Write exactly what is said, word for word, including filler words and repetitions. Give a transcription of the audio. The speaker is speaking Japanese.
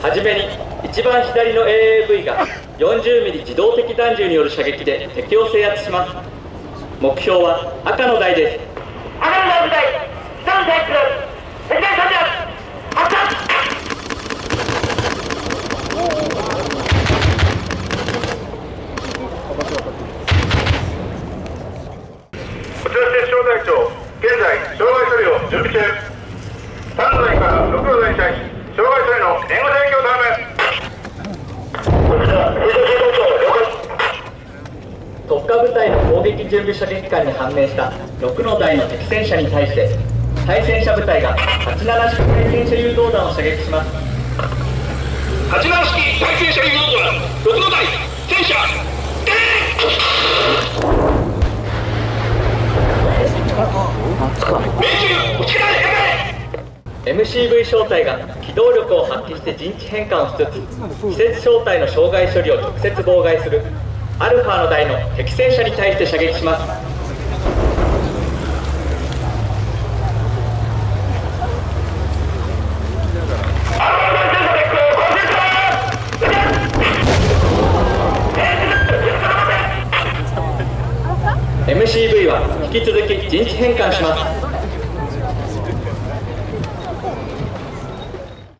はじめに一番左の エーエーブイ が よんじゅうミリ 自動的弾銃による射撃で敵を制圧します。目標は赤の台です。 赤の台部隊さん対いち敵対さんじゃ発射。 こちらして小隊長、現在障害処理を準備中。さんの台からろくの台に対し障害処理の援護射撃を頼む。こちら兵士隊長了解。 特化部隊の攻撃準備射撃官に判明したろくの台の敵戦車に対して対戦車部隊がはちじゅうなな式対戦車誘導弾を射撃します。 はちじゅうなな式対戦車誘導弾ろくの台戦車撃命中力エムシーブイ 小隊が機動力を発揮して陣地変換をしつつ、施設小隊の障害処理を直接妨害するアルファの台の敵戦車に対して射撃します。エムシーブイ は引き続き陣地変換します。